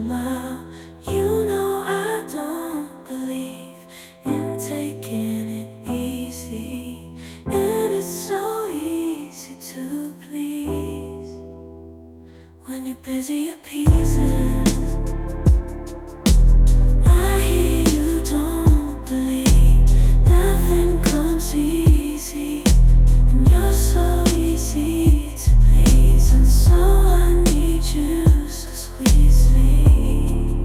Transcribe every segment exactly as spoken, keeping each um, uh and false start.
mile. You know I don't believe in taking it easy, and it's so easy to please when you're busy appeasing. I hear you don't believe nothing comes easy, and you're so easy to please, and so I need you so sweetly.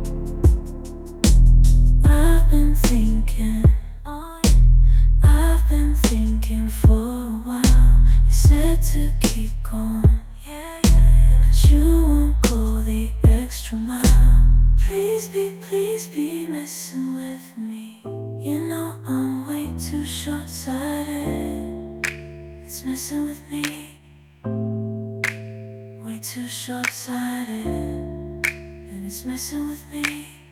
I've been thinking, I've been thinking for a while. You said to keep going, yeah, yeah, but you won't go the extra mile. Please be, please be messing with me. You know I'm way too short-sighted. It's messing with me. Way too short-sighted, and it's messing with me.